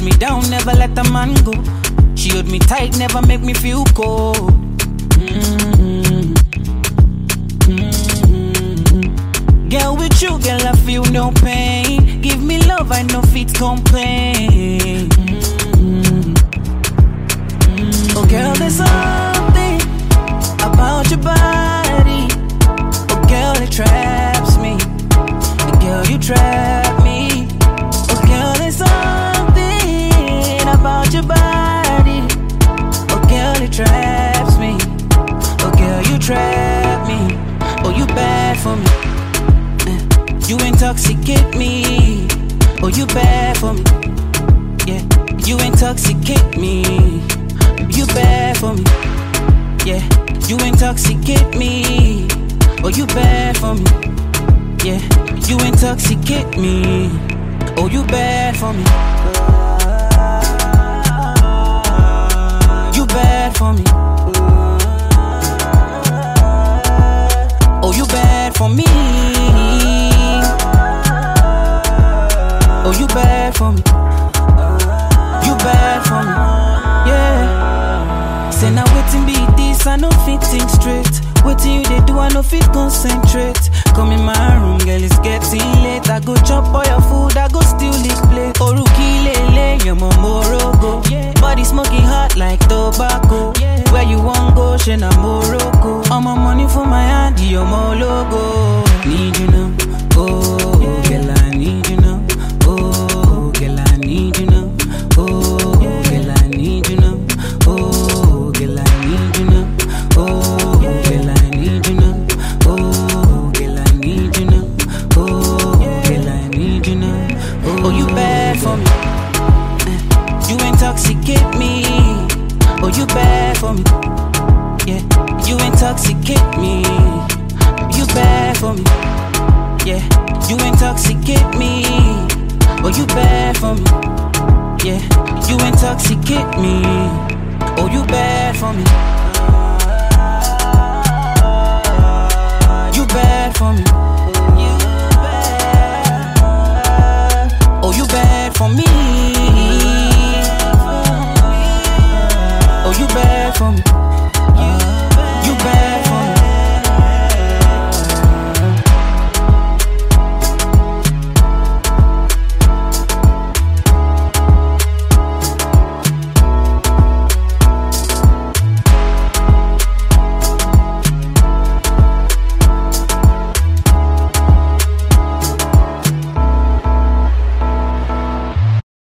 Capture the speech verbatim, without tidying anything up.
me down, never let a man go. She hold me tight, never make me feel cold. Mm-hmm. Mm-hmm. Girl, with you, girl, I feel no pain. Give me love, I know fit complain. Mm-hmm. Mm-hmm. Oh, girl, there's something about your body. Oh, girl, it traps me. Oh, girl, you trap me. Oh, girl, there's something about your body. Oh, girl, it traps me. Oh, girl, you trap me. Oh, you bad for me. You intoxicate me. Oh, you bad for me. Yeah, you intoxicate me. You bad for me. Yeah, you intoxicate me. Oh, you bad for me. Yeah, you intoxicate me. Oh, you bad for me. You bad for me. Oh, you bad for me. Oh, you bad for me. You bad for me. Yeah. Say now waiting be this, I no fit think straight. Waiting you they do, I no fit concentrate. Come in my room, girl, it's getting late. I go chop all your food, I go steal this plate. Oruki lele, your momorogo. Body smoking hot like tobacco. Where you want go, Shena Morocco. All my money for my hand, your more logo. Need you now, oh, girl, I need you now. Oh, girl, I need you now. Oh, girl, I need you now. Oh, girl, I need you now. Oh, girl, I need you now. Oh, girl, I need you now. Oh, girl, I need you now. Oh, you bad for me. You intoxicate me. Oh, you bad for me. Yeah, you intoxicate me. You bad for me. Yeah, you intoxicate me. Oh, you bad for me. Yeah, you intoxicate me. Oh, you bad for me. You bad